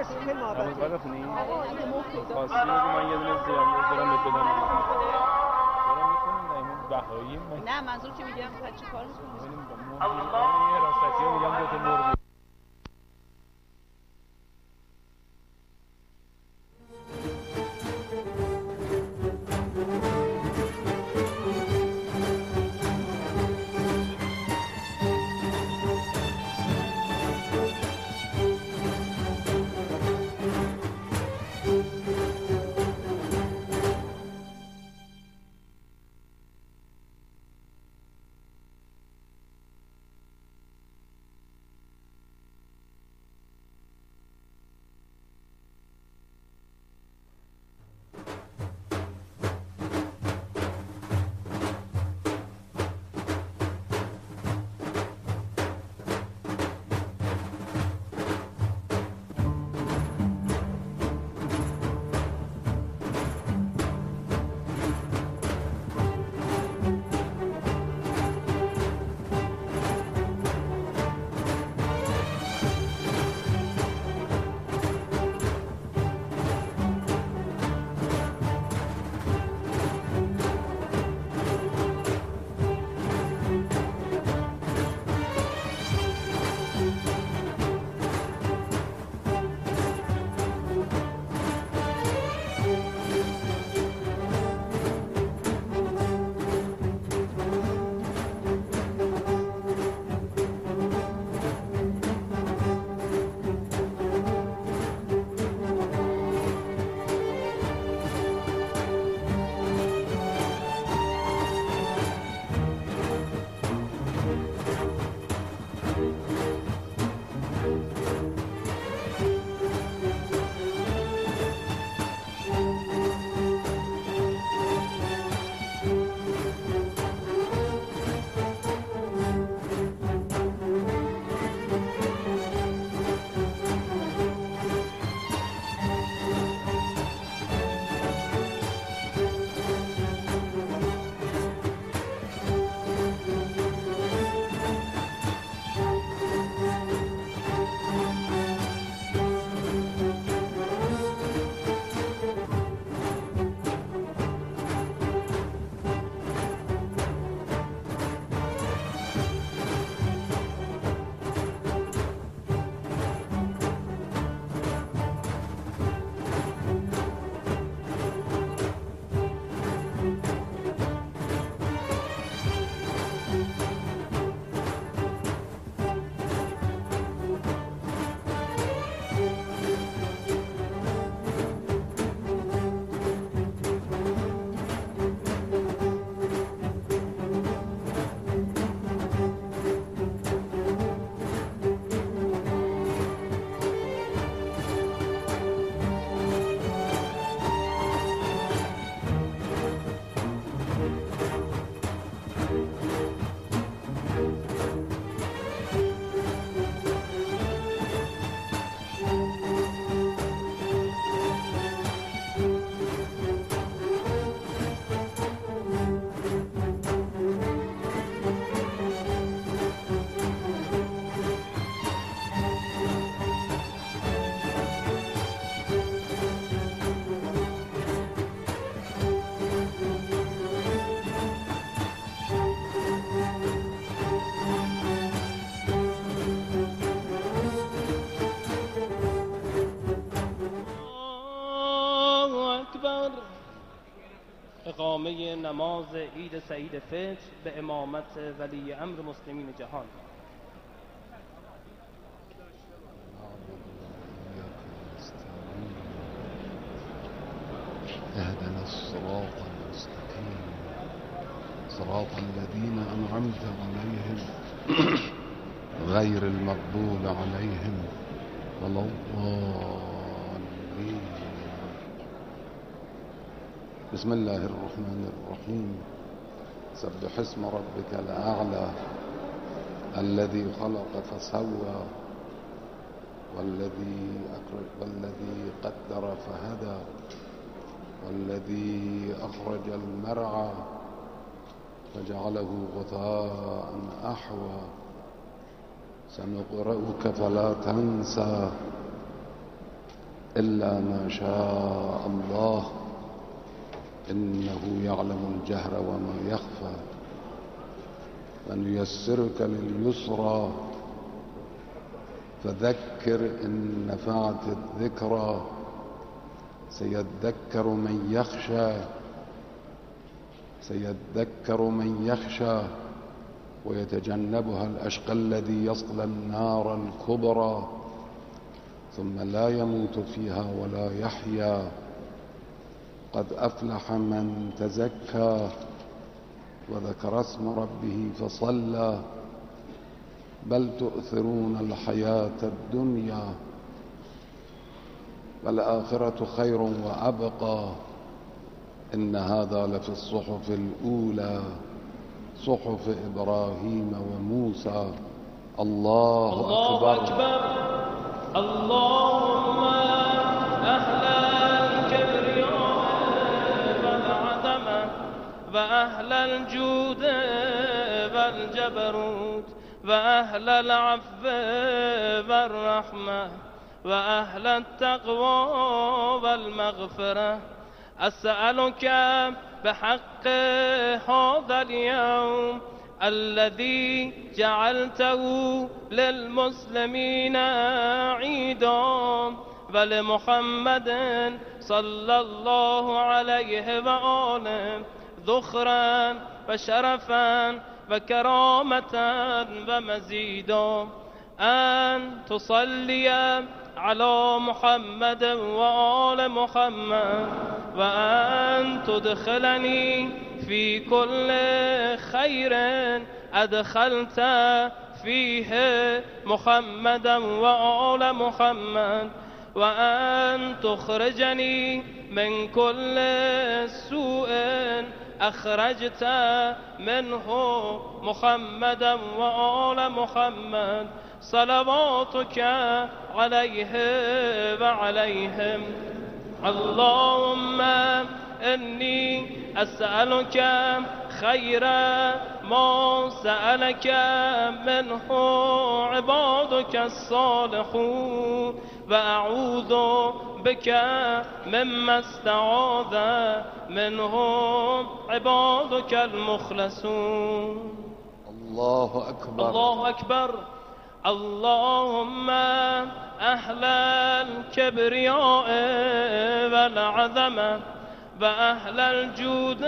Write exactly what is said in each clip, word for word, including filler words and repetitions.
مرسی خیلی محبت نماز باید بخونی؟ آقا اگه موقع پیدا خواستی بگو من یه دونه زیرم دارم بهت بدم. چرا میکنیم نه این بهاییم؟ نه منظور که میگم چی کار میکنیم؟ یه راستی ها میگم دو تا مرغ اقامه نماز عید سعید فطر به امامت ولی امر مسلمین جهان. اهدنا الصراط المستقيم صراط الذين أنعمت عليهم غير المغضوب عليهم ولا الضالين. بسم الله الرحمن الرحيم. سبح اسم ربك الأعلى الذي خلق فسوى والذي أخرج والذي قدر فهدى والذي أخرج المرعى فجعله غثاء أحوى سنقرئك فلا تنسى إلا ما شاء الله، إنه يعلم الجهر وما يخفى. فنيسرك لليسرى فذكر إن نفعت الذكرى. سيذكر من يخشى سيذكر من يخشى ويتجنبها الأشقى الذي يصلى النار الكبرى ثم لا يموت فيها ولا يحيا. قد أفلح من تزكى وذكر اسم ربه فصلى. بل تؤثرون الحياة الدنيا والآخرة خير وأبقى. إن هذا لفي الصحف الأولى صحف إبراهيم وموسى. الله, الله أكبر, أكبر. اللهم أهل الكبرياء والعظمة وأهل الجود والجبروت وأهل العفو والرحمة وأهل التقوى والمغفرة، أسألك بحق هذا اليوم الذي جعلته للمسلمين عيدا ولمحمد صلى الله عليه وآله ذخرا وشرفا وكرامة ومزيدا، أن تصلي على محمد وآل محمد، وأن تدخلني في كل خير أدخلت فيه محمدا وآل محمد، وأن تخرجني من كل سوء أخرجت منه محمدا وآل محمد، صلواتك عليه وعليهم. اللهم إني أسألك خير ما سألك منه عبادك الصالحون، وأعوذ بك مما استعاذ منه عبادك المخلصون. الله أكبر. الله أكبر. اللهم أهل الكبرياء والعظمة وأهل الجود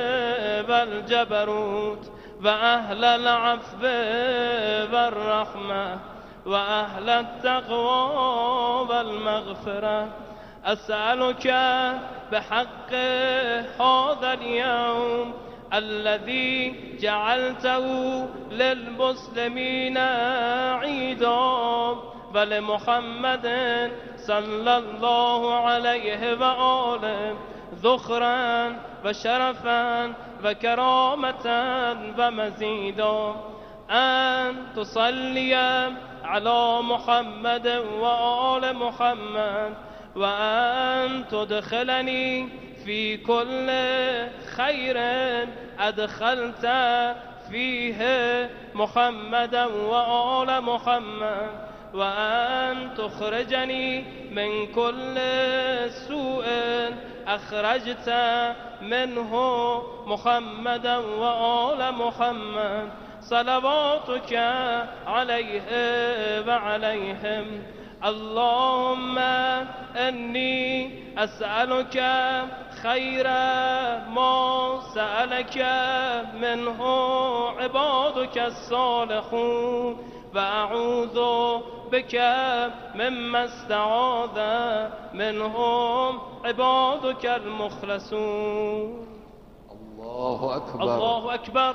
والجبروت وأهل العفو والرحمة وأهل التقوى والمغفرة، أسألك بحق هذا اليوم الذي جعلته للمسلمين عيدا ولمحمد صلى الله عليه وآله ذخرا وشرفا وكرامة ومزيدا، أن تصلي على محمد وآل محمد، وأن تدخلني في كل خير أدخلت فيه محمدا وآل محمد، وأن تخرجني من كل سوء أخرجت منه محمدا وآل محمد، صلواتك عليه وعليهم. اللهم إني أسألك خير ما سألك منه عبادك الصالحون، وأعوذ بك مما استعاذ منهم عبادك المخلصون. الله أكبر. الله أكبر.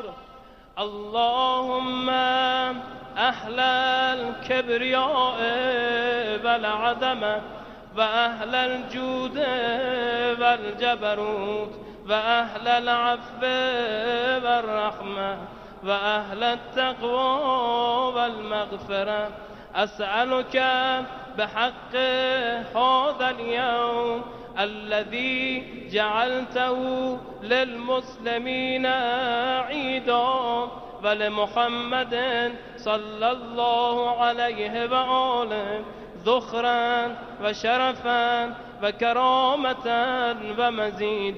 اللهم أهل الكبرياء والعظمة وأهل الجود والجبروت وأهل العفو والرحمة وأهل التقوى والمغفرة، أسألك بحق هذا اليوم الذي جعلته للمسلمين عيدا ولمحمد صلى الله عليه وآله ذخرا وشرفا وكرامة ومزيد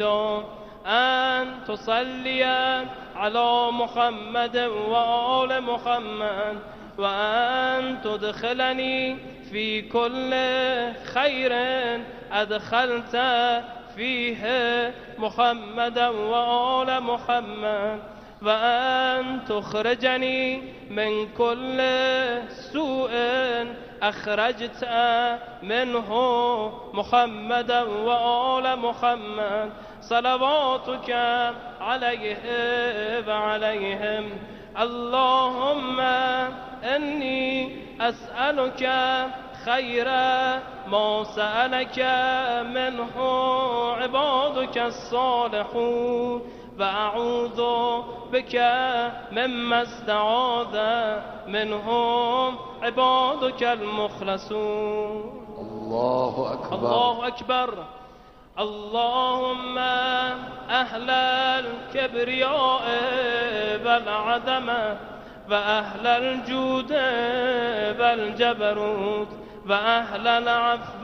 أن تصلي على محمد وآل محمد وأن تدخلني في كل خير أدخلت فيه محمدا وآل محمد وأن تخرجني من كل سوء أخرجت منه محمدا وآل محمد صلواتك عليه وعليهم. اللهم إني أسألك خير ما سألك منه عبادك الصالحون وأعوذ بك مما استعاذ منهم عبادك المخلصون. الله أكبر. الله أكبر. اللهم أهل الكبرياء والعدمة وأهل الجود والجبروت وأهل العفو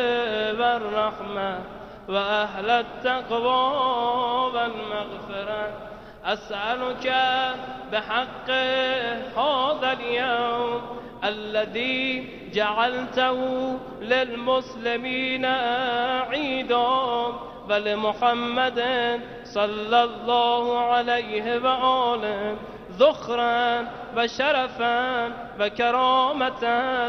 والرحمة وأهل التقوى والمغفرة أسألك بحق هذا اليوم الذي جعلته للمسلمين عيدا ولمحمد صلى الله عليه وآله ذخرا وشرفا وكرامة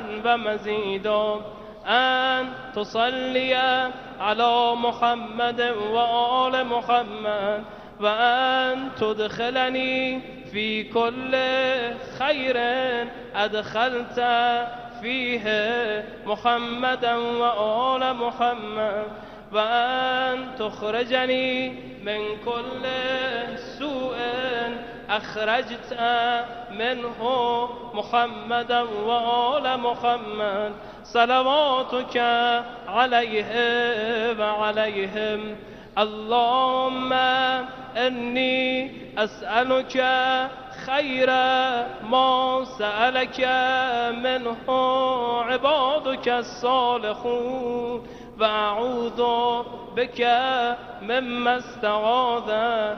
ومزيدا أن تصلي على محمد وآل محمد وأن تدخلني في كل خير أدخلت فيه محمدا وآل محمد وأن تخرجني من كل سوء أخرجت منه محمدا وآل محمد صلواتك عليه وعليهم. اللهم إني أسألك خير ما سألك منه عبادك الصالحون وأعوذ بك مما استعاذ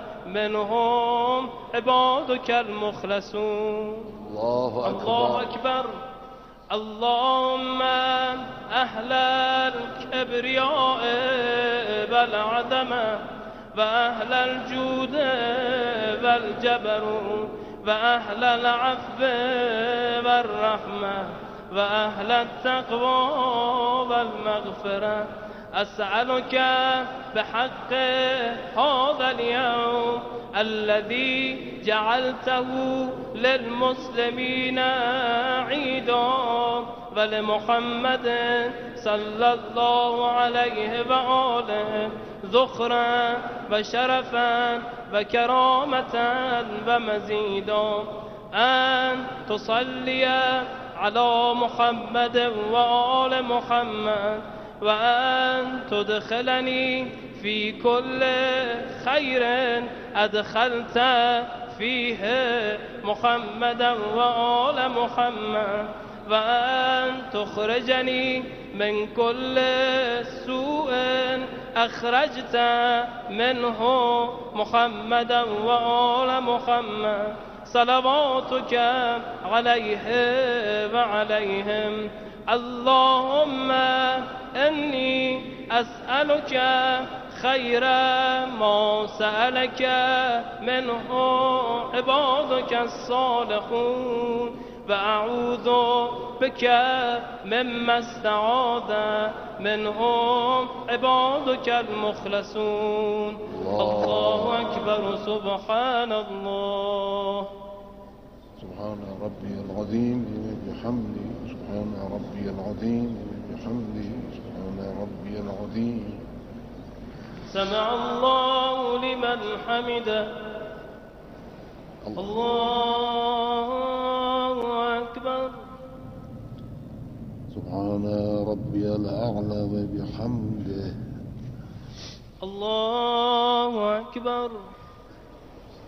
منهم عبادك المخلصون. الله أكبر. الله أكبر. اللهم أهل الكبرياء والعدمة وأهل الجود والجبروت وأهل العفو والرحمة وأهل التقوى والمغفرة أسألك بحق هذا اليوم الذي جعلته للمسلمين عيدا ولمحمد صلى الله عليه وآله ذخرا وشرفا وكرامة ومزيدا أن تصلي على محمد وآل محمد وأن تدخلني في كل خير أدخلت فيه محمدا وآل محمد وأن تخرجني من كل سوء أخرجت منه محمدا وآل محمد صلواتك عليه وعليهم. اللهم إني أسألك خير ما سألك منه عبادك الصالحون وأعوذ بك مما استعاذ منهم عبادك المخلصون. الله أكبر. سبحان الله. سبحان ربي العظيم وبحمده. سبحان ربي العظيم وبحمده. سبحان ربي العظيم. سمع الله لمن حمده. الله أكبر. سبحان ربي الأعلى وبحمده. الله أكبر.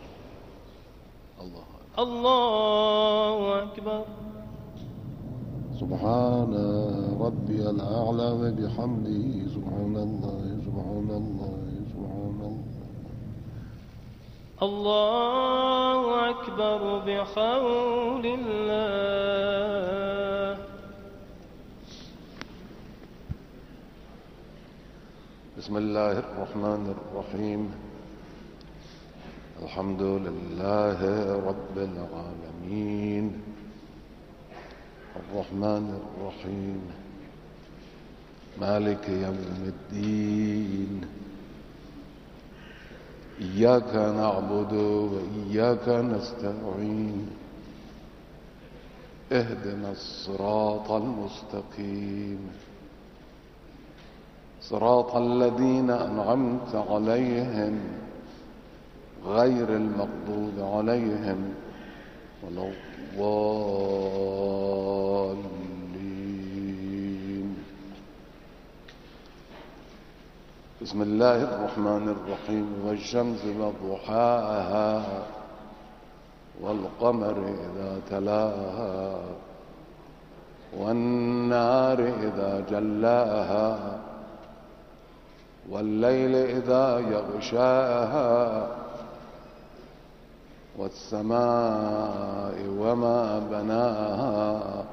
الله الله أكبر. سبحان ربي الأعلى وبحمده سبحان الله سبحان الله سبحان الله. الله أكبر بحول الله. بسم الله الرحمن الرحيم. الحمد لله رب العالمين الرحمن الرحيم مالك يوم الدين. إياك نعبد وإياك نستعين. اهدنا الصراط المستقيم صراط الذين أنعمت عليهم غير المغضوب عليهم ولا الضالين. بسم الله الرحمن الرحيم. والشمس وضحاها والقمر إذا تلاها والنار إذا جلاها والليل إذا يغشاها والسماء وما بناها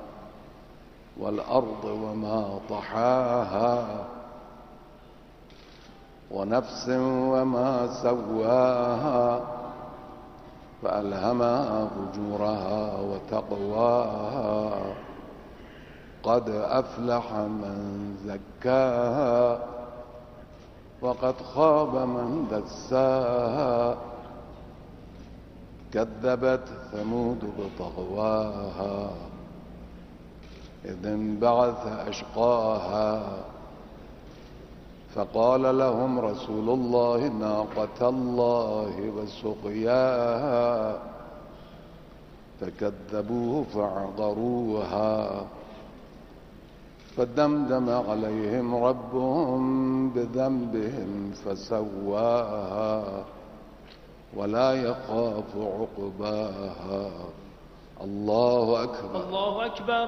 والأرض وما طحاها ونفس وما سواها فألهمها فجورها وتقواها. قد أفلح من زكاها وقد خاب من دساها. كذبت ثمود بطغواها إذ انبعث أشقاها فقال لهم رسول الله ناقة الله وسقياها فكذبوه فعقروها فدمدم عليهم ربهم بذنبهم فسواها ولا يخاف عقباها. الله أكبر. الله أكبر.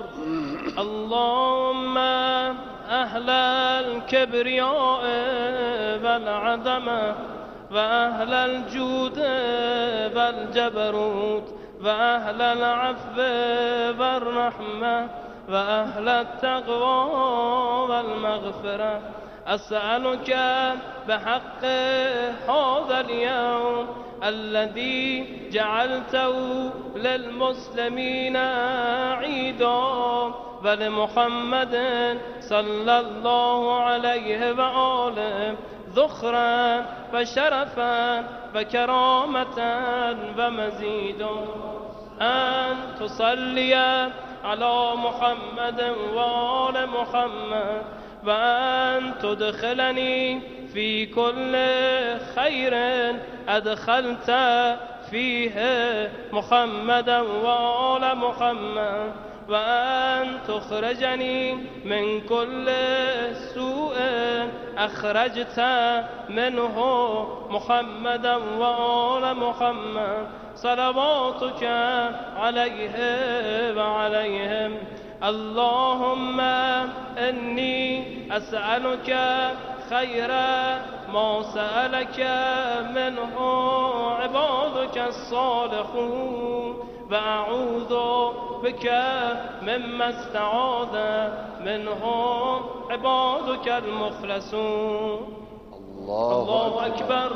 اللهم أهل الكبرياء والعظمة وأهل الجود والجبروت وأهل العفو والرحمة وأهل التقوى والمغفرة أسألك بحق هذا اليوم الذي جعلته للمسلمين عيدا ولمحمد صلى الله عليه وآله ذخرا وشرفا وكرامة ومزيدا. أن تصلي على محمد وآل محمد وأن تدخلني في كل خير أدخلت فيه محمدا وآل محمد وأن تخرجني من كل سوء أخرجت منه محمدا وآل محمد صلواتك عليه وعليهم. اللهم إني أسألك خير ما سألك منه عبادك الصالحون وأعوذ بك مما استعاذ منه عبادك المخلصون. الله, الله أكبر.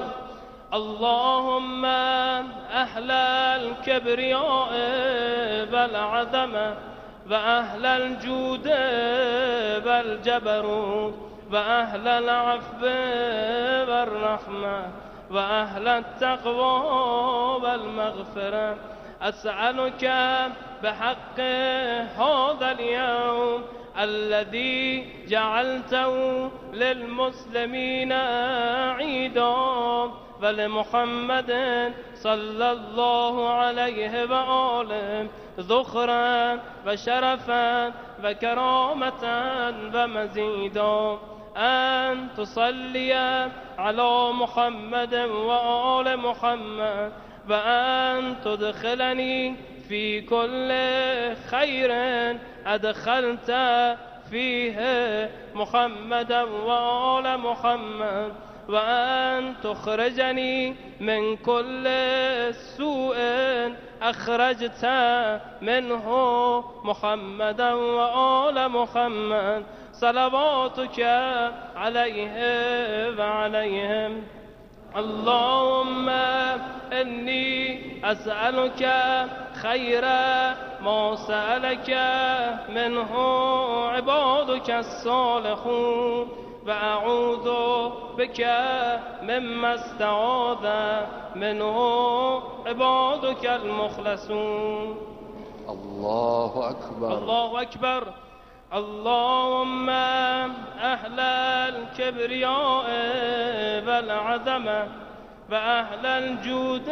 اللهم أهل الكبرياء والعظمة وأهل الجود والجبروت وأهل العفو والرحمة وأهل التقوى والمغفرة أسألك بحق هذا اليوم الذي جعلته للمسلمين عيدا ولمحمد صلى الله عليه وآله ذخرا وشرفا وكرامة ومزيدا. أن تصلي على محمد وآل محمد وأن تدخلني في كل خير أدخلت فيه محمدا وآل محمد وأن تخرجني من كل سوء أخرجت منه محمدا وآل محمد صلواتك عليه وعليهم. اللهم إني أسألك خير ما سألك منه عبادك الصالحون وأعوذ بك مما استعاذ منه عبادك المخلصون. الله أكبر. الله أكبر. اللهم أهل الكبرياء والعظمة وأهل الجود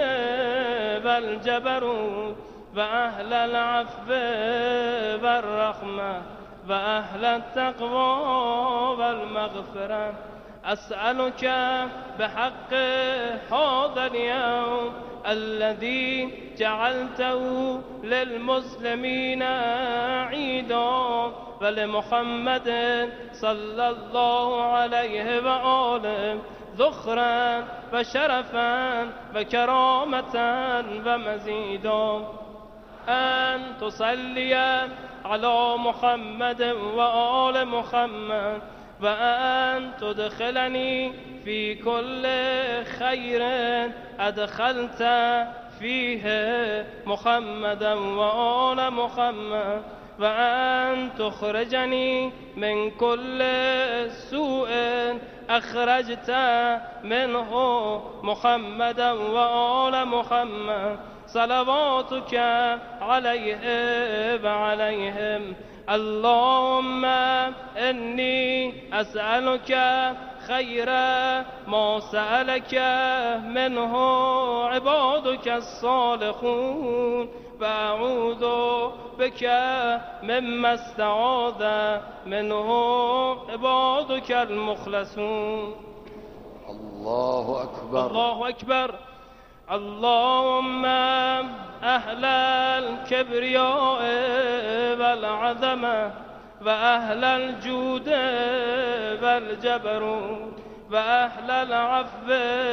والجبروت وأهل العفو والرحمة وأهل التقوى والمغفرة أسألك بحق هذا اليوم الذي جعلته للمسلمين عيدا ولمحمد صلى الله عليه وآله ذخرا وشرفا وكرامة ومزيدا أن تصلي على محمد وآل محمد وأن تدخلني في كل خير أدخلت فيه محمدا وآل محمد وأن تخرجني من كل سوء أخرجت منه محمدا وآل محمد صلواتك عليه وعليهم. اللهم إني أسألك خير ما سألك منه عبادك الصالحون وأعوذ بك مما استعاذ منه عبادك المخلصون. الله أكبر. الله أكبر. اللهم أهل الكبرياء والعظمة وأهل الجود والجبروت وأهل العفو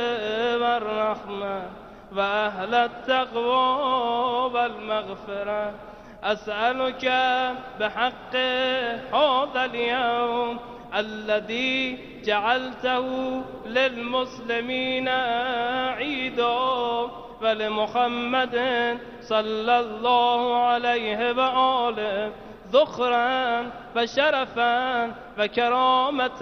والرحمة وأهل التقوى والمغفرة أسألك بحق هذا اليوم الذي جعلته للمسلمين عيدا ولمحمد صلى الله عليه وآله ذخرا وشرفا وكرامة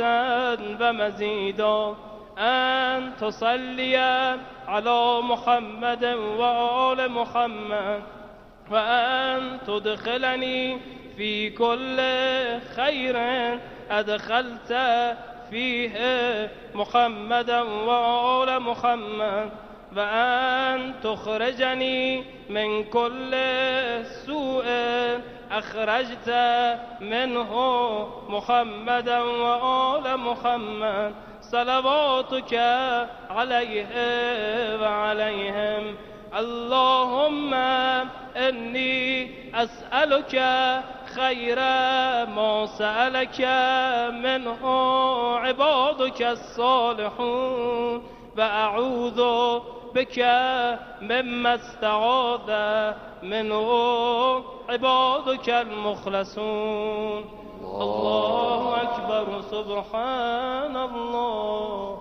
ومزيدا أن تصلي على محمد وآل محمد وأن تدخلني في كل خير أدخلت فيه محمدا وآل محمد وأن تخرجني من كل سوء أخرجت منه محمدا وآل محمد صلواتك عليه وعليهم. اللهم إني أسألك خير ما سألك منه عبادك الصالحون وأعوذ بك مما استعاذ منه عبادك المخلصون. الله أكبر. سبحان الله.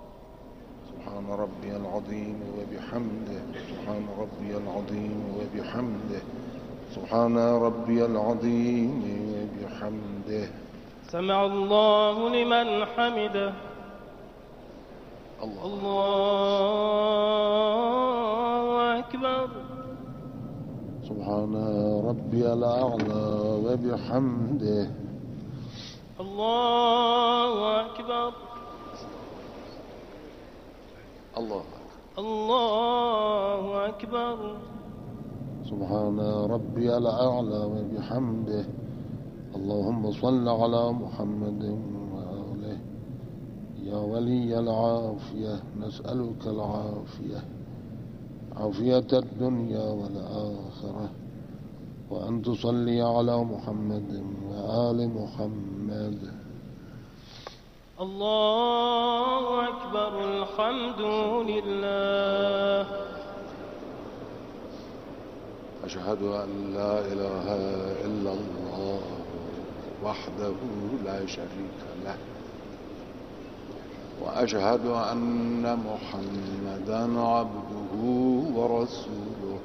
سبحان ربي العظيم وبحمده. سبحان ربي العظيم وبحمده. سبحان ربي العظيم وبحمده. سمع الله لمن حمده. الله. الله أكبر. سبحان ربي الأعلى وبحمده. الله أكبر. الله. الله أكبر. سبحان ربي الأعلى وبحمده. اللهم صل على محمد وآله. يا ولي العافية نسألك العافية، عافية الدنيا والآخرة، وأن تصلي على محمد وآل محمد. الله أكبر. الحمد لله. أشهد أن لا إله إلا الله وحده لا شريك له وأشهد أن محمدا عبده ورسوله.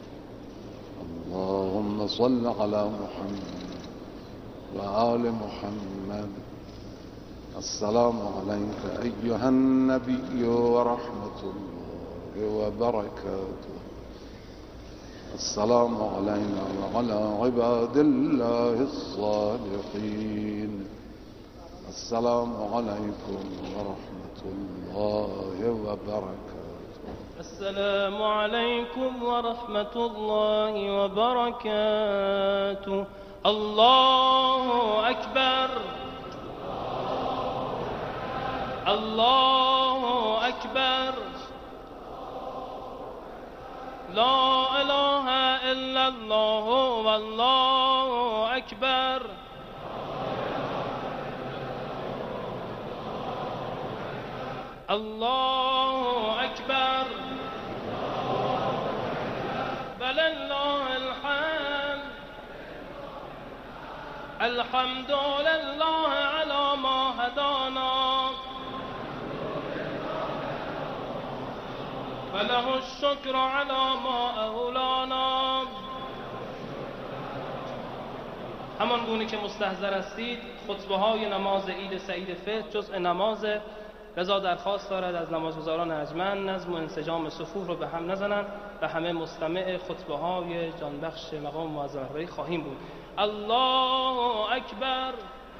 اللهم صل على محمد وآل محمد. السلام عليك أيها النبي ورحمة الله وبركاته. السلام علينا وعلى عباد الله الصالحين. السلام عليكم ورحمة الله وبركاته. السلام عليكم ورحمة الله وبركاته. الله أكبر. الله أكبر. لا إله إلا الله والله أكبر. الله أكبر. فلله الحمد. الحمد لله على ما هدانا وله الشكر على ما اولانا. همان گونه که مستحضر هستید خطبه های نماز عید سعید فطر جزء نماز، لذا درخواست دارد از نمازگزاران ارجمند نظم و انسجام صفوف رو به هم نزنند و همه مستمع خطبه های جانبخش مقام معظم رهبری خواهیم بود. الله اکبر.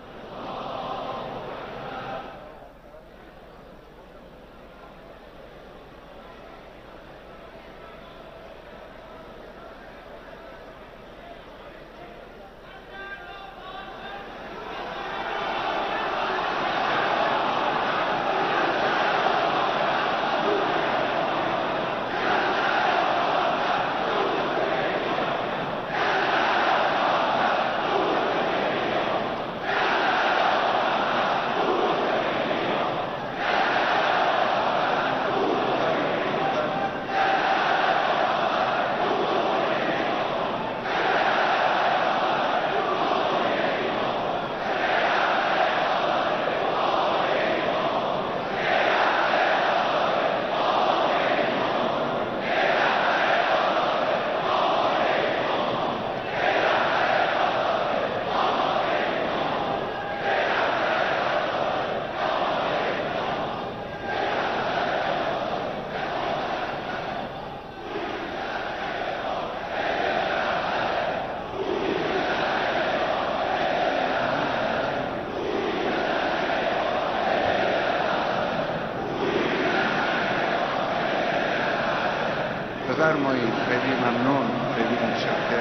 بفرمایید. خیلی ممنون، خیلی متشکرم.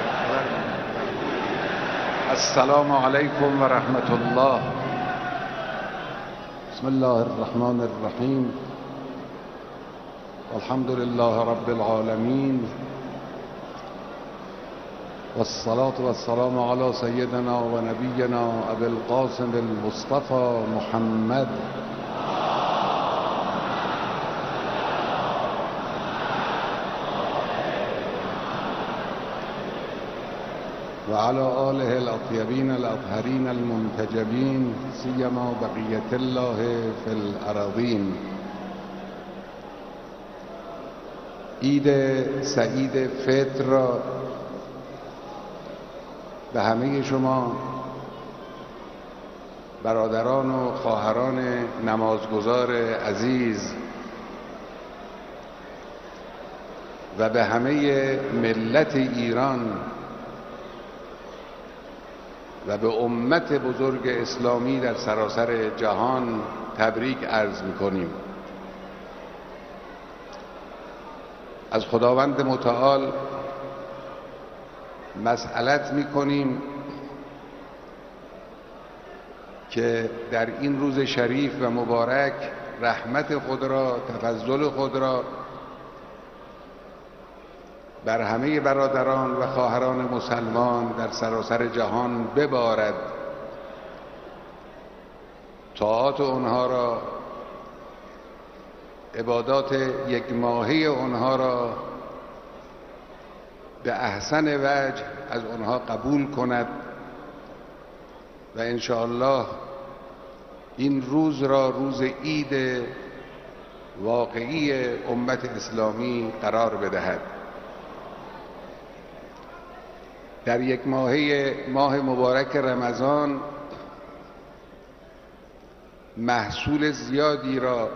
السلام علیکم و رحمت الله. بسم الله الرحمن الرحیم. الحمد لله رب العالمین والصلاة والسلام على سيدنا و نبینا ابی القاسم المصطفى محمد وعلى آله الأطيبين الأطهرين المنتجبين سيما بقية الله في الأراضين. عید سعید فطر را به همه شما برادران و خواهران نمازگزار عزیز و به همه ملت ایران و به امت بزرگ اسلامی در سراسر جهان تبریک عرض می‌کنیم. از خداوند متعال مسئلت می‌کنیم که در این روز شریف و مبارک رحمت خود را، تفضل خود را بر همه برادران و خواهران مسلمان در سراسر جهان ببارد، طاعات اونها را، عبادات یک ماهه اونها را به احسن وجه از اونها قبول کند و انشاءالله این روز را روز عید واقعی امت اسلامی قرار بدهد. در یک ماهه ماه مبارک رمضان محصول زیادی را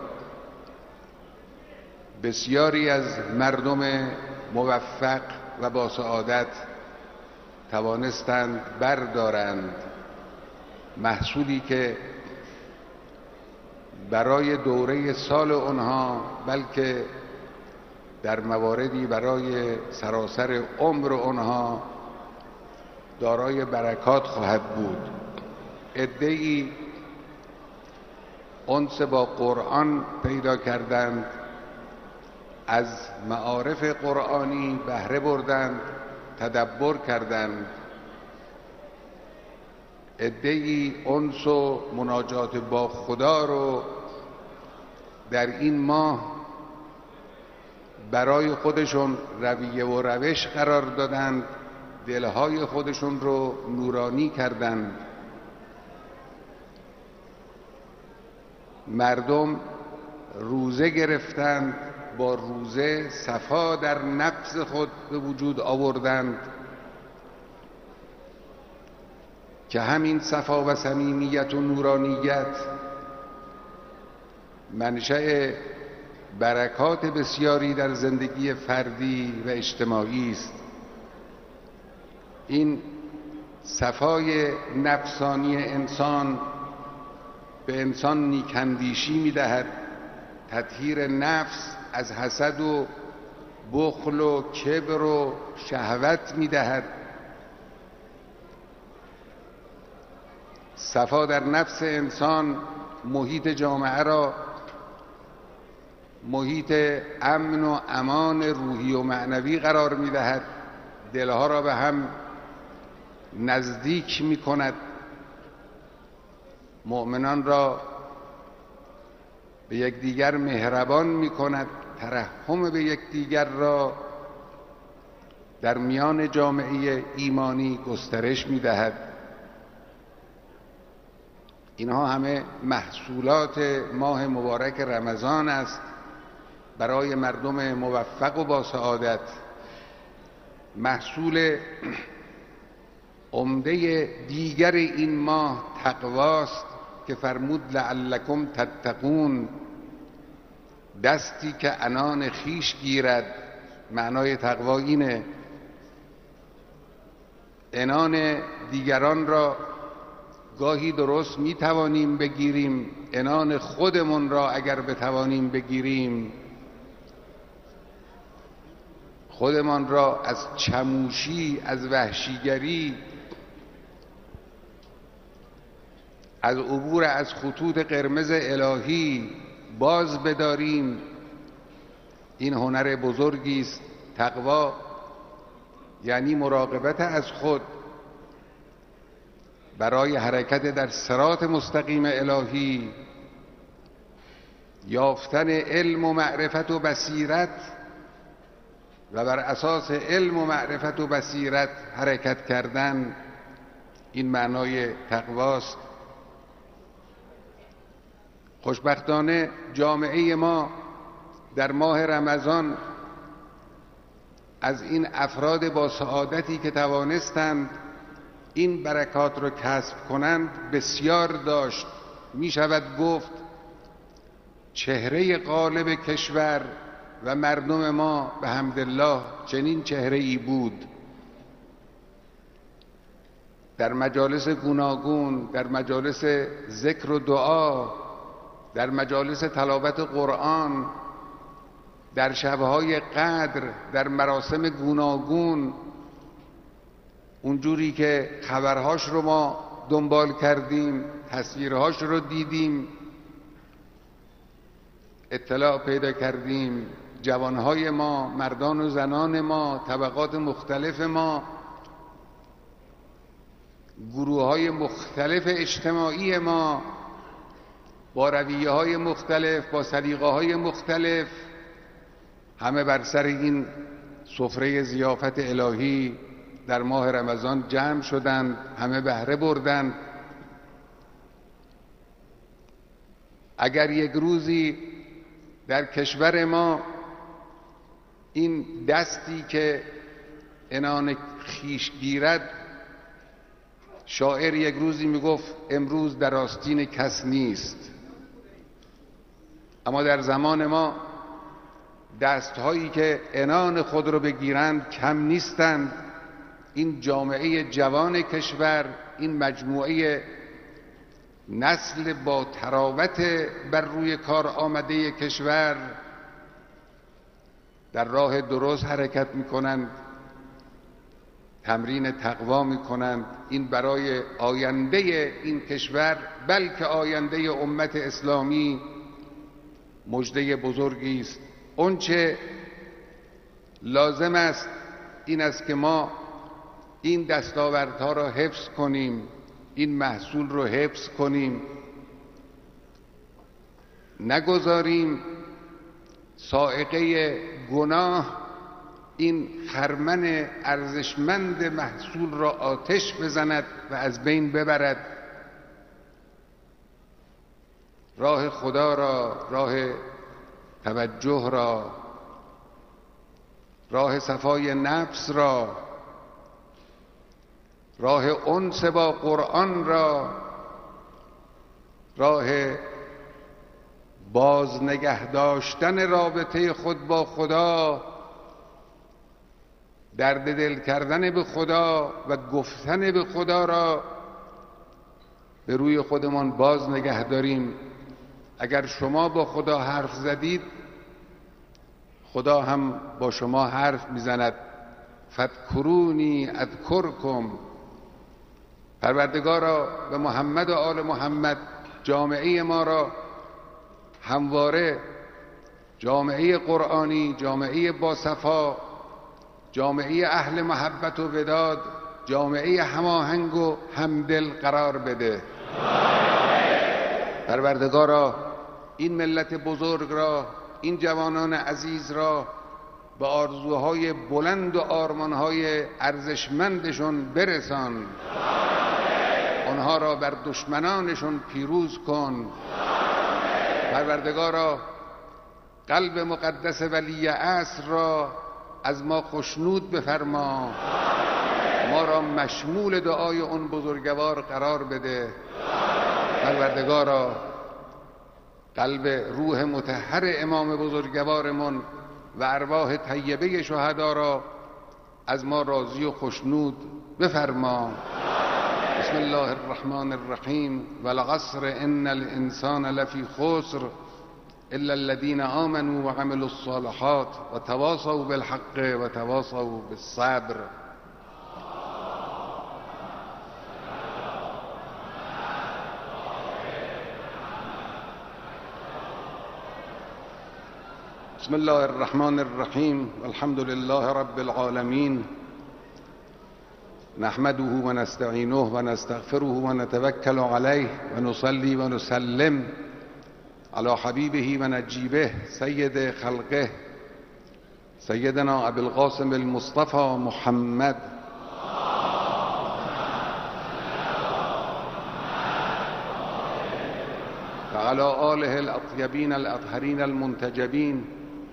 بسیاری از مردم موفق و با سعادت توانستند بردارند، محصولی که برای دوره سال آنها بلکه در مواردی برای سراسر عمر آنها دارای برکات خواهد بود. عده‌ای انس با قرآن پیدا کردند، از معارف قرآنی بهره بردند، تدبر کردند. عده‌ای انس و مناجات با خدا رو در این ماه برای خودشون رویه و روش قرار دادند، دلهای خودشون رو نورانی کردند. مردم روزه گرفتند، با روزه صفا در نفس خود به وجود آوردند که همین صفا و صمیمیت و نورانیت منشأ برکات بسیاری در زندگی فردی و اجتماعی است. این صفای نفسانی انسان به انسان نیک‌اندیشی می‌دهد، تطهیر نفس از حسد و بخل و کبر و شهوت می‌دهد. صفا در نفس انسان محیط جامعه را محیط امن و امان روحی و معنوی قرار می‌دهد، دلها را به هم نزدیک می‌کند، مؤمنان را به یکدیگر مهربان می‌کند، ترحم به یکدیگر را در میان جامعه ایمانی گسترش می‌دهد. اینها همه محصولات ماه مبارک رمضان است برای مردم موفق و با سعادت. محصول عمده دیگر این ماه تقواست که فرمود لعلکم تتقون، دستی که عنان خیش گیرد. معنای تقوا اینه، عنان دیگران را گاهی درست می توانیم بگیریم، عنان خودمون را اگر بتوانیم بگیریم، خودمان را از چموشی، از وحشیگری، از عبور از خطوط قرمز الهی باز بداریم. این هنر بزرگی است. تقوا یعنی مراقبت از خود برای حرکت در صراط مستقیم الهی، یافتن علم و معرفت و بصیرت و بر اساس علم و معرفت و بصیرت حرکت کردن. این معنای تقواست. خوشبختانه جامعه ما در ماه رمضان از این افراد با سعادتی که توانستند این برکات را کسب کنند بسیار داشت. می شود گفت چهره غالب کشور و مردم ما به حمدالله چنین چهره ای بود. در مجالس گوناگون، در مجالس ذکر و دعا، در مجالس تلاوت قرآن، در شبهای قدر، در مراسم گوناگون، اونجوری که خبرهاش رو ما دنبال کردیم، تصویرهاش رو دیدیم، اطلاع پیدا کردیم، جوانهای ما، مردان و زنان ما، طبقات مختلف ما، گروه‌های مختلف اجتماعی ما، با رویه‌های مختلف، با سلیقه‌های مختلف، همه بر سر این سفره ضیافت الهی در ماه رمضان جمع شدند، همه بهره بردند. اگر یک روزی در کشور ما این دستی که عنان خویش گیرد، شاعر یک روزی میگفت امروز در آستین کس نیست، اما در زمان ما دستهایی که عنان خود رو بگیرند کم نیستند. این جامعه جوان کشور، این مجموعه نسل با تراوت بر روی کار آمده کشور در راه درست حرکت میکنند، تمرین تقوا میکنند. این برای آینده این کشور، بلکه آینده امت اسلامی مژده بزرگی است. اونچه لازم است این است که ما این دستاوردها را حفظ کنیم، این محصول رو حفظ کنیم، نگذاریم صاعقه گناه این خرمن ارزشمند محصول را آتش بزند و از بین ببرد. راه خدا را، راه توجه را، راه صفای نفس را، راه انس با قرآن را، راه باز نگه داشتن رابطه خود با خدا، درد دل کردن به خدا و گفتن به خدا را به روی خودمان باز نگه داریم. اگر شما با خدا حرف زدید، خدا هم با شما حرف میزند. فاذکرونی اذکرکم. پروردگارا به محمد و آل محمد جامعه ما را همواره جامعه قرآنی، جامعه با صفا، جامعه اهل محبت و وداد، جامعه هماهنگ و همدل قرار بده. پروردگارا این ملت بزرگ را، این جوانان عزیز را به آرزوهای بلند و آرمانهای ارزشمندشون برسان. آنها را بر دشمنانشون پیروز کن. پروردگارا قلب مقدس ولی عصر را از ما خوشنود بفرما، ما را مشمول دعای اون بزرگوار قرار بده. پروردگارا قلب روح مطهر امام بزرگوارمون و ارواح طیبه شهدا را از ما راضی و خوشنود بفرما. بسم الله الرحمن الرحیم. والعصر ان الانسان لفی خسر الا الذين آمنوا وعملوا الصالحات وتواصوا بالحق وتواصوا بالصبر. بسم الله الرحمن الرحیم. والحمد لله رب العالمین. نحمده و نستعینه و نستغفره و نتوکل علیه و نصلی و نسلم علی حبیبه و نجیبه سید خلقه سیدنا ابی القاسم المصطفى محمد و علی آله الاطیبین الاطهرین المنتجبین،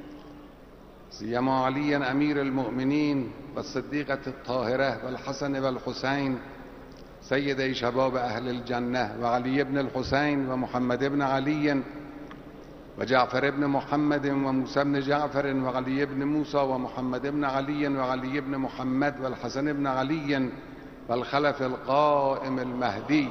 سیما علی امیر المؤمنین و الصدیقة الطاهرة و الحسن و الحسین سید شباب اهل الجنه و علی ابن الحسین و محمد ابن علی و جعفر ابن محمد و موسی ابن جعفر و علی ابن موسی و محمد ابن علی و علی ابن محمد و الحسن ابن علی و الخلف القائم المهدی،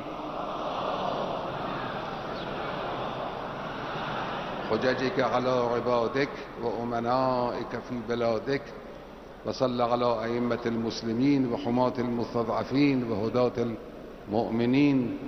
حججك على عبادك وأمنائك في بلادك وصل على أئمة المسلمين وحماة المستضعفين وهداة المؤمنين.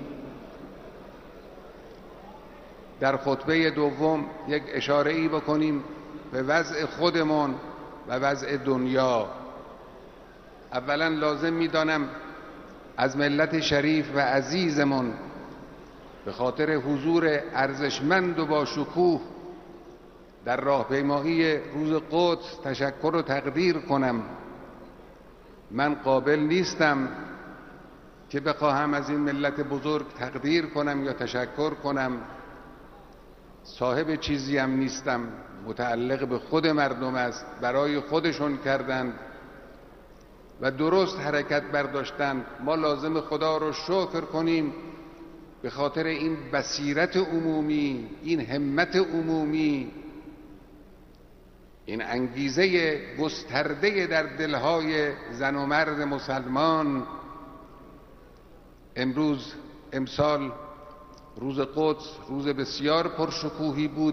در خطبه دوم یک اشاره ای بکنیم به وضع خودمون و وضع دنیا. اولا لازم می‌دانم از ملت شریف و عزیزمون به خاطر حضور ارزشمند و با شکوه در راهپیمایی روز قدس تشکر و تقدیر کنم. من قابل نیستم که بخواهم از این ملت بزرگ تقدیر کنم یا تشکر کنم. صاحب چیزی هم نیستم، متعلق به خود مردم است. برای خودشون کردند و درست حرکت برداشتند. ما لازم خدا رو شکر کنیم به خاطر این بصیرت عمومی، این همت عمومی، این انگیزه گسترده در دلهای زن و مرد مسلمان. امروز امسال روز قدس روز بسیار پرشکوهی بود.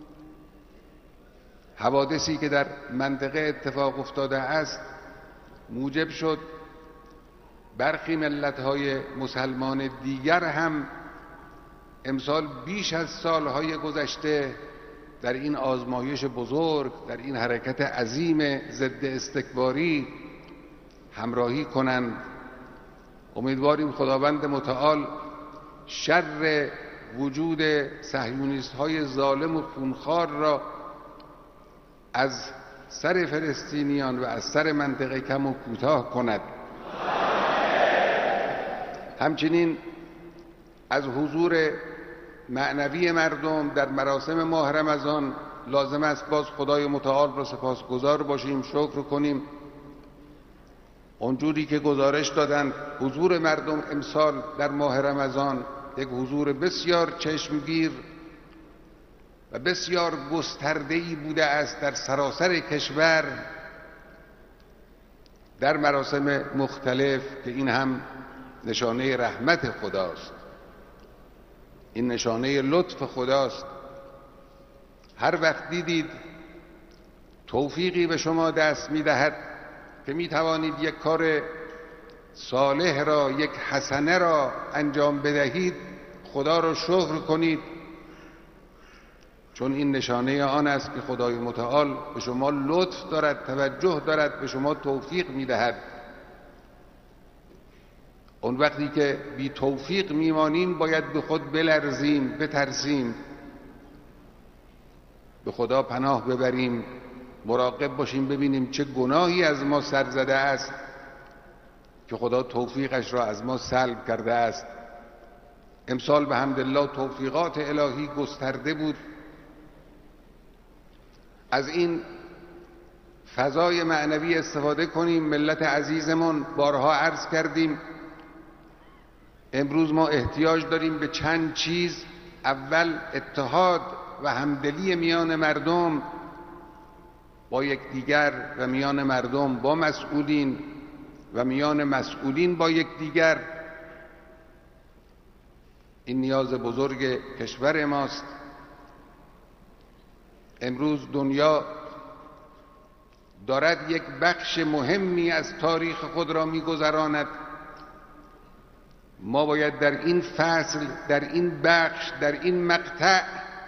حوادثی که در منطقه اتفاق افتاده است موجب شد برخی ملت‌های مسلمان دیگر هم امسال بیش از سالهای گذشته در این آزمایش بزرگ، در این حرکت عظیم ضد استکباری همراهی کنند. امیدواریم خداوند متعال شر وجود صهیونیست‌های ظالم و خونخوار را از سر فلسطینیان و از سر منطقه کم و کوتاه کند. همچنین از حضور معنوی مردم در مراسم ماه رمضان لازم است باز خدای متعال را سپاسگزار باشیم، شکر کنیم. اونجوری که گزارش دادند حضور مردم امسال در ماه رمضان یک حضور بسیار چشمگیر و بسیار گسترده‌ای بوده است در سراسر کشور در مراسم مختلف، که این هم نشانه رحمت خداست، این نشانه لطف خداست. هر وقت دیدید توفیقی به شما دست می‌دهد که می‌توانید یک کار صالح را، یک حسنه را انجام بدهید، خدا را شکر کنید، چون این نشانه آن است که خدای متعال به شما لطف دارد، توجه دارد، به شما توفیق می‌دهد. اون وقتی که بی توفیق میمانیم باید به خود بلرزیم، بترسیم، به خدا پناه ببریم، مراقب باشیم ببینیم چه گناهی از ما سر زده است که خدا توفیقش را از ما سلب کرده است. امسال به حمدالله توفیقات الهی گسترده بود. از این فضای معنوی استفاده کنیم. ملت عزیزمون، بارها عرض کردیم، امروز ما احتیاج داریم به چند چیز. اول اتحاد و همدلی میان مردم با یکدیگر و میان مردم با مسئولین و میان مسئولین با یکدیگر. این نیاز بزرگ کشور ماست. امروز دنیا دارد یک بخش مهمی از تاریخ خود را می‌گذراند. ما باید در این فصل، در این بخش، در این مقطع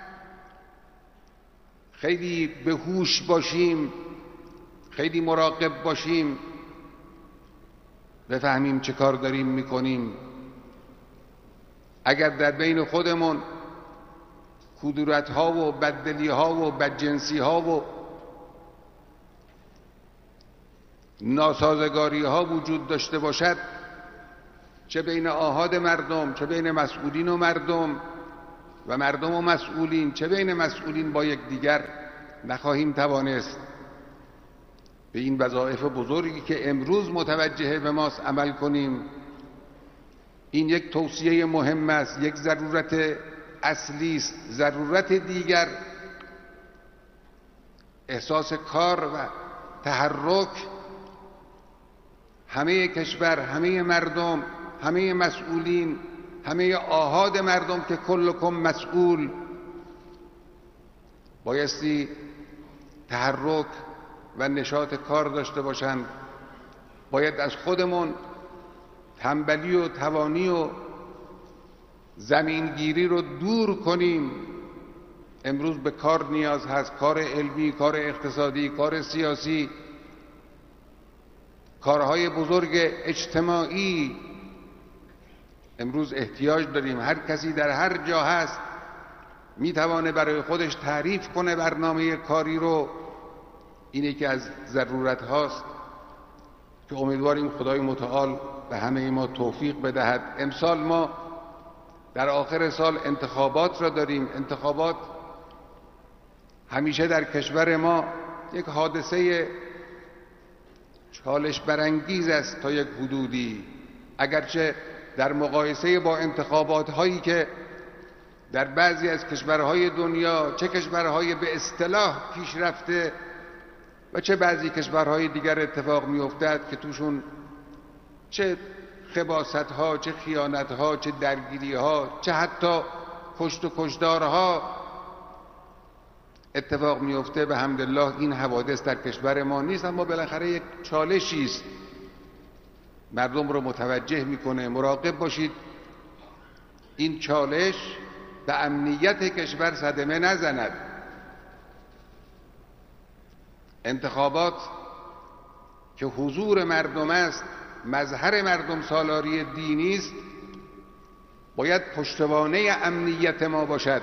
خیلی به هوش باشیم، خیلی مراقب باشیم، بفهمیم چه کار داریم میکنیم. اگر در بین خودمون کدورت ها و بددلی ها و بدجنسی ها و ناسازگاری ها وجود داشته باشد، چه بین آحاد مردم، چه بین مسئولین و مردم و مردم و مسئولین، چه بین مسئولین با یکدیگر، نخواهیم توانست به این وظایف بزرگی که امروز متوجه به ماست عمل کنیم. این یک توصیه مهم است، یک ضرورت اصلی است. ضرورت دیگر احساس کار و تحرک همه کشور، همه مردم، همه مسئولین، همه آحاد مردم که کلکم مسئول، بایستی تحرک و نشاط کار داشته باشند. باید از خودمون تنبلی و توانی و زمینگیری رو دور کنیم. امروز به کار نیاز هست، کار علمی، کار اقتصادی، کار سیاسی، کارهای بزرگ اجتماعی. امروز احتیاج داریم هر کسی در هر جا هست میتوانه برای خودش تعریف کنه برنامه کاری رو. این یکی از ضرورت هاست که امیدواریم خدای متعال به همه ما توفیق بدهد. امسال ما در آخر سال انتخابات را داریم. انتخابات همیشه در کشور ما یک حادثه چالش برانگیز است تا یک حدودی، اگرچه در مقایسه با انتخابات هایی که در بعضی از کشورهای دنیا، چه کشورهای به اصطلاح پیشرفته و چه بعضی کشورهای دیگر اتفاق میافتد که توشون چه خباست ها، چه خیانت ها، چه درگیری ها، چه حتی کشت و کشدارها اتفاق میفته. به حمدالله این حوادث در کشور ما نیست، اما بالاخره یک چالشی است، مردم رو متوجه میکنه. مراقب باشید این چالش به امنیت کشور صدمه نزند. انتخابات که حضور مردم است، مظهر مردم سالاری دینی است، باید پشتوانه امنیت ما باشد.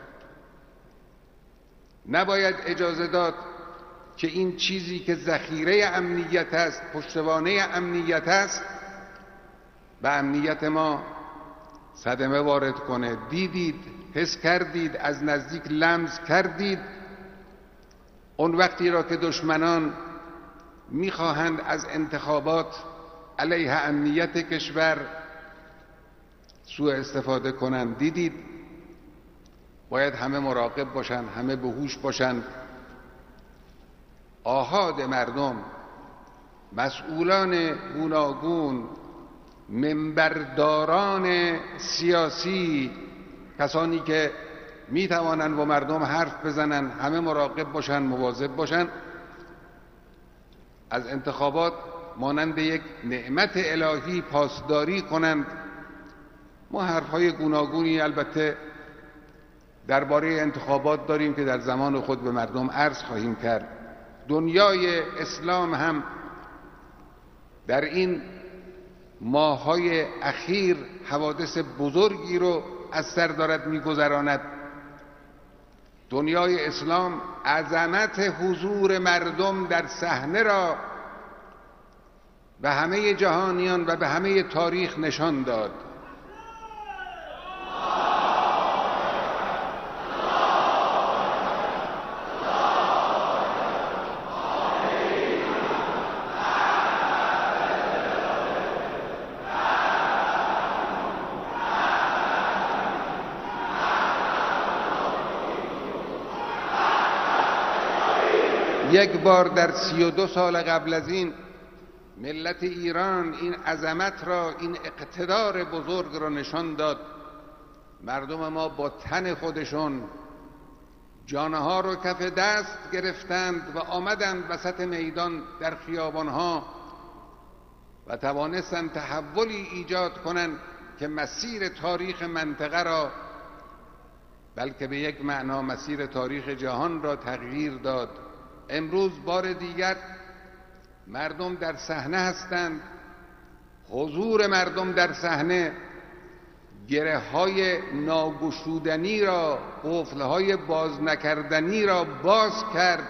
نباید اجازه داد که این چیزی که ذخیره امنیت است، پشتوانه امنیت است، به امنیت ما صدمه وارد کنه. دیدید، حس کردید، از نزدیک لمس کردید اون وقتی را که دشمنان میخواهند از انتخابات علیه امنیت کشور سوء استفاده کنند. دیدید. باید همه مراقب باشند، همه به هوش باشند. آحاد مردم، مسئولان گوناگون، منبرداران سیاسی، کسانی که می توانند با مردم حرف بزنند، همه مراقب باشند، مواظب باشند. از انتخابات مانند یک نعمت الهی پاسداری کنند. ما حرفهای گوناگونی البته درباره انتخابات داریم که در زمان خود به مردم عرض خواهیم کرد. دنیای اسلام هم در این ماه‌های اخیر حوادث بزرگی رو از سر دارد می‌گذراند. دنیای اسلام عظمت حضور مردم در صحنه را به همه جهانیان و به همه تاریخ نشان داد. یک بار در سی و دو سال قبل از این ملت ایران این عظمت را، این اقتدار بزرگ را نشان داد. مردم ما با تن خودشون جانها رو کف دست گرفتند و آمدند وسط میدان در خیابانها و توانستند تحولی ایجاد کنند که مسیر تاریخ منطقه را، بلکه به یک معنا مسیر تاریخ جهان را تغییر داد. امروز بار دیگر مردم در صحنه هستند. حضور مردم در صحنه گره های ناگشودنی را، قفل های باز نکردنی را باز کرد.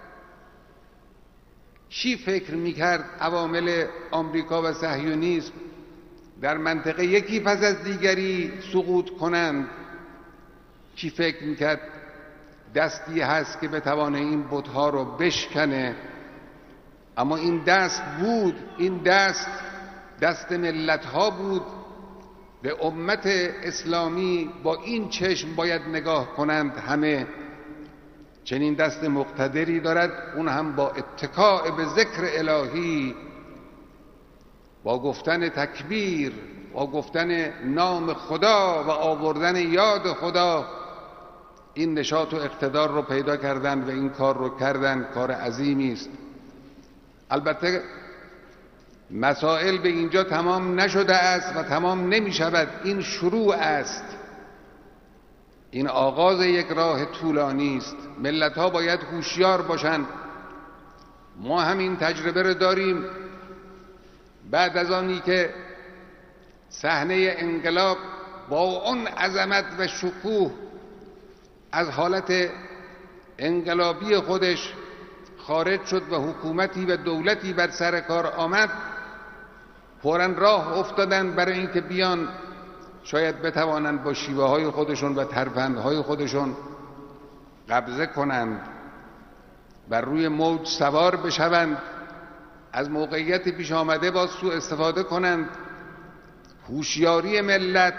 کی فکر میکرد عوامل آمریکا و صهیونیسم در منطقه یکی پس از دیگری سقوط کنند؟ کی فکر میکرد دستی هست که بتوانه این بت‌ها رو بشکنه؟ اما این دست بود. این دست دست ملت‌ها بود. به امت اسلامی با این چشم باید نگاه کنند. همه چنین دست مقتدری دارد، اون هم با اتکاء به ذکر الهی، با گفتن تکبیر، با گفتن نام خدا و آوردن یاد خدا این نشاط و اقتدار رو پیدا کردن و این کار رو کردن. کار عظیمی است. البته مسائل به اینجا تمام نشده است و تمام نمی شود. این شروع است. این آغاز یک راه طولانی است. ملت ها باید هوشیار باشند. ما همین تجربه رو داریم. بعد از آنی که صحنه انقلاب با اون عظمت و شکوه از حالت انقلابی خودش خارج شد و حکومتی و دولتی بر سر کار آمد، فوراً راه افتادن برای اینکه بیان شاید بتوانند با شیوه های خودشون و ترفندهای خودشون قبضه کنند، بر روی موج سوار بشوند، از موقعیت پیش آمده با سوء استفاده کنند. هوشیاری ملت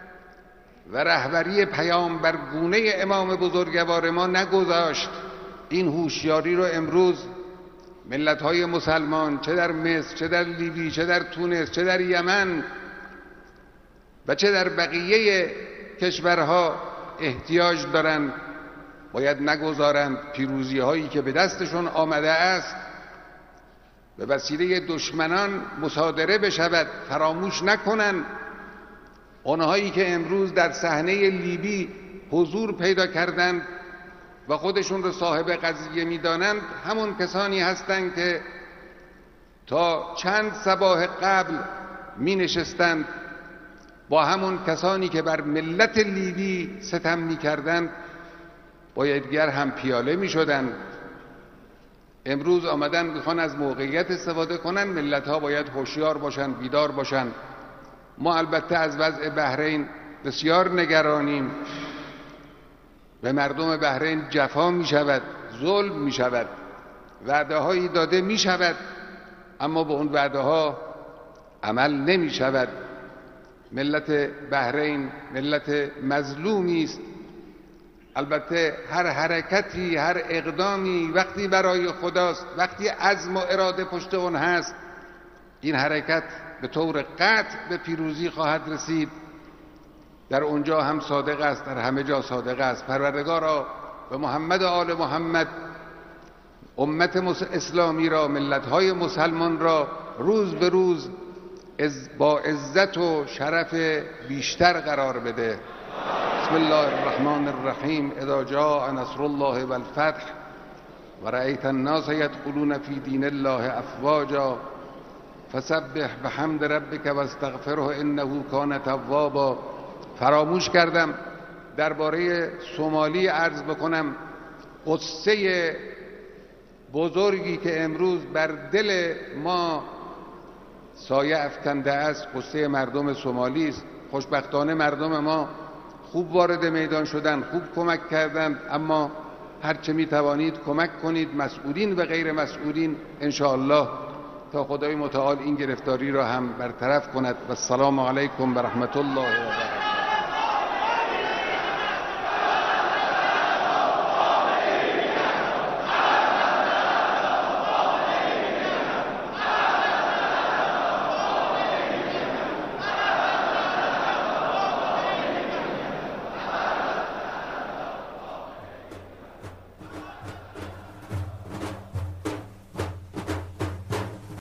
و رهبری پیامبر گونه امام بزرگوار ما نگذاشت. این هوشیاری رو امروز ملت‌های مسلمان چه در مصر، چه در لیبی، چه در تونس، چه در یمن و چه در بقیه کشورها احتیاج دارند. باید نگذارند پیروزی هایی که به دستشون آمده است به وسیله دشمنان مصادره بشود. فراموش نکنند آنهایی که امروز در صحنه لیبی حضور پیدا کردند و خودشون رو صاحب قضیه می‌دانند همون کسانی هستند که تا چند صباح قبل می نشستند با همون کسانی که بر ملت لیبی ستم می کردند باید گر هم پیاله می شدند. امروز آمدن میخوان از موقعیت استفاده کنن. ملت ها باید هوشیار باشند، بیدار باشند. ما البته از وضع بحرین بسیار نگرانیم. به مردم بحرین جفا می شود، ظلم می شود، وعده هایی داده می شود اما به اون وعده ها عمل نمی شود. ملت بحرین ملت مظلومی است. البته هر حرکتی، هر اقدامی وقتی برای خداست، وقتی عزم و اراده پشت اون هست، این حرکت به طور قطع به پیروزی خواهد رسید. در اونجا هم صادق است، در همه جا صادق است. پروردگارا به محمد و آل محمد امت اسلامی را، ملت‌های مسلمان را روز به روز با عزت و شرف بیشتر قرار بده. بسم الله الرحمن الرحیم. اذا جاء نصر الله والفتح ورأيت الناس يدخلون في دين الله افواجا فسبح بحمد ربك واستغفره انه كان توابا. فراموش کردم درباره سومالی عرض بکنم قصه بزرگی که امروز بر دل ما سایه افکنده است. قصه مردم سومالی است. خوشبختانه مردم ما خوب وارد میدان شدن، خوب کمک کردند، اما هرچه می توانید کمک کنید، مسئولین و غیر مسئولین، انشاءالله تا خدای متعال این گرفتاری را هم برطرف کند. و السلام علیکم و رحمت الله و برکاته.